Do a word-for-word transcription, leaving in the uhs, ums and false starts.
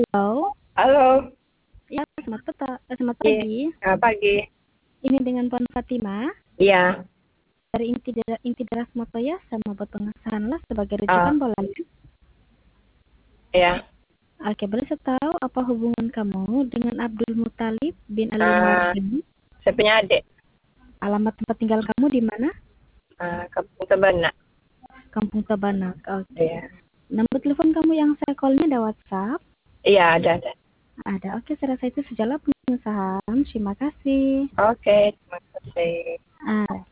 Halo. Halo. Ya, selamat peta eh, selamat Iya, pagi. selamat pagi. Ini dengan Puan Fatima Iya. dari Inti Dera Inti Deras Motoya, saya mau buat pengesahan lah sebagai Ah, rujukan boleh? iya. Oke, boleh saya tahu apa hubungan kamu dengan Abdul Muthalib bin Ali Ah, Mardani? saya punya adik. Alamat tempat tinggal kamu di mana? Ah, Kampung Tebana. Kampung Tabanak. Oke. Iya. Nomor telepon kamu yang saya call-nya ada WhatsApp? Iya, ada, ada. Ada. Oke, saya rasa itu sejalan pengesahan. Terima kasih. Oke, terima kasih. Ah,